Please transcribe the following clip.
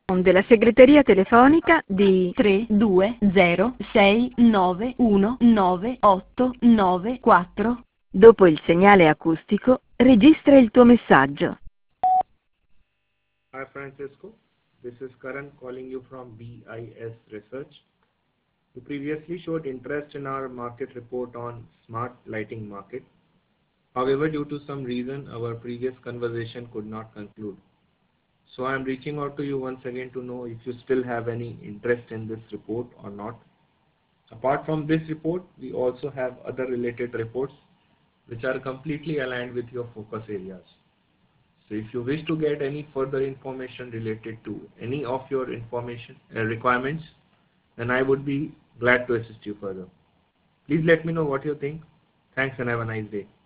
della segreteria telefonica di 32069199894. Dopo il segnale acustico, registra il tuo messaggio. Hi Francisco, this is Karan calling you from BIS Research. You previously showed interest in our market report on smart lighting market. However, due to some reason, our previous conversation could not conclude. So I am reaching out to you once again to know if you still have any interest in this report or not. Apart from this report, we also have other related reports which are completely aligned with your focus areas. So if you wish to get any further information related to any of your information requirements, then I would be glad to assist you further. Please let me know what you think. Thanks and have a nice day.